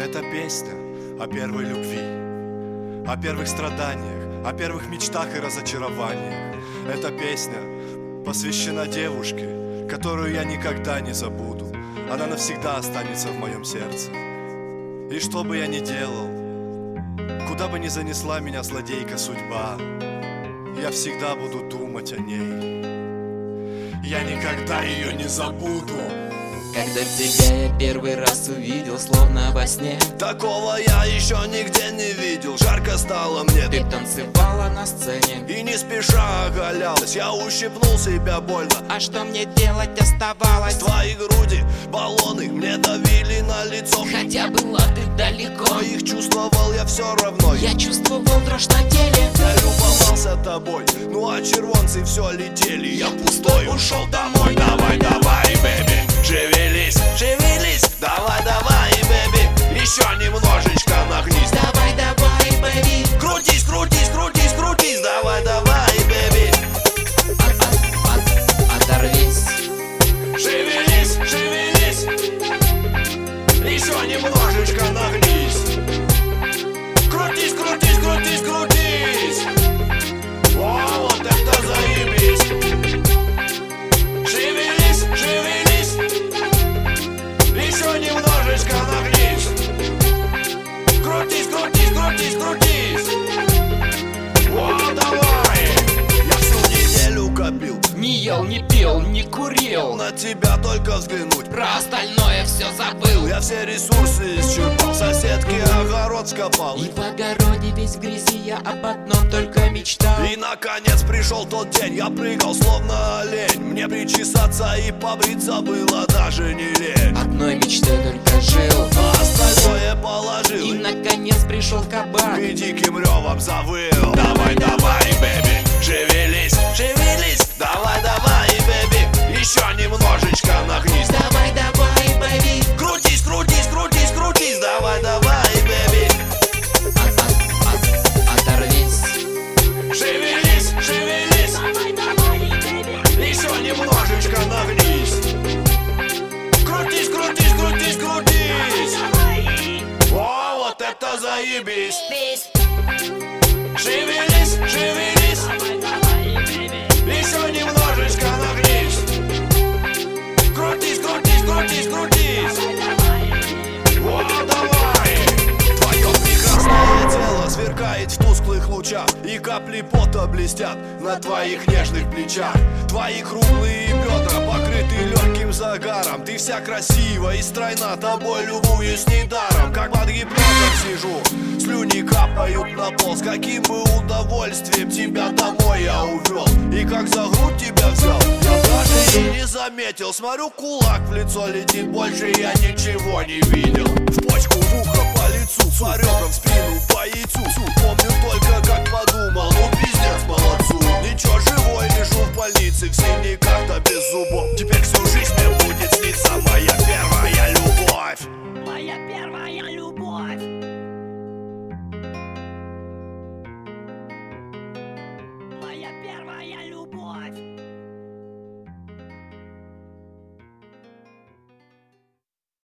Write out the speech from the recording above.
Это песня о первой любви, о первых страданиях, о первых мечтах и разочарованиях. Эта песня посвящена девушке, которую я никогда не забуду. Она навсегда останется в моем сердце. И что бы я ни делал, куда бы ни занесла меня злодейка судьба, я всегда буду думать о ней. Я никогда ее не забуду. Когда тебя я первый раз увидел, словно во сне, такого я еще нигде не видел. Жарко стало мне, ты танцевала на сцене и не спеша оголялась. Я ущипнул себя больно. А что мне делать оставалось? Твои груди, баллоны мне давили на лицо. Хотя была ты далеко, но их чувствовал я все равно. Я чувствовал дрожь на теле. Я любовался тобой, ну а червонцы все летели. Я пустой ушел домой. Давай, давай, бэби, шевелись, шевелись. Давай, давай, бэби, еще немножечко нагнись. Давай, давай, бэби, крутись, крутись, крутись, крутись. Давай, давай, бэби, оторвись. Шевелись, шевелись, еще немножечко нагнись. Крутись, крутись, крутись, крутись. О, вот это заебись. Шевелись, шевелись, еще немножечко нагнись. Крутись, крутись, крутись, крутись. О, давай. Я всю неделю копил, Не ел, не пил, не курил, на тебя только взглянуть. про остальное все забыл. Я все ресурсы исчерпал, соседки огород скопал. И в огороде весь в грязи, я об одном только мечтал. И наконец пришел тот день, я прыгал словно олень. Мне причесаться и побриться было даже не лень. Одной мечтой только жил, А остальное положил и наконец пришел кабак. и диким ревом завыл. Давай, давай, бэби, шевелись, шевелись. Давай, давай, бэби, еще немножечко нагнись. Давай, давай, бэби, Крутись, крутись, крутись, крутись. Давай, давай, бэби, оторвись. шевелись, шевелись. Еще немножечко нагнись. Крутись, крутись, крутись, крутись. О, вот это заебись. Шевелись, шевелись. Еще немножечко нагнись. Крутись, крутись, крутись, крутись. О, давай. Твое прекрасное тело сверкает в тусклых лучах, и капли пота блестят на твоих нежных плечах. Твои круглые бедра покрыты легким загаром. Ты вся красива и стройна, тобой любуюсь недаром. Как под гипнозом сижу, слюни капают на пол. С каким бы удовольствием тебя домой я увел, и как за грудь тебя взял, я даже и не заметил. Смотрю, кулак в лицо летит, больше я ничего не видел. В почку, в ухо, по лицу, по ребрам, в спину, по яйцу. Помню только, как подумал, ну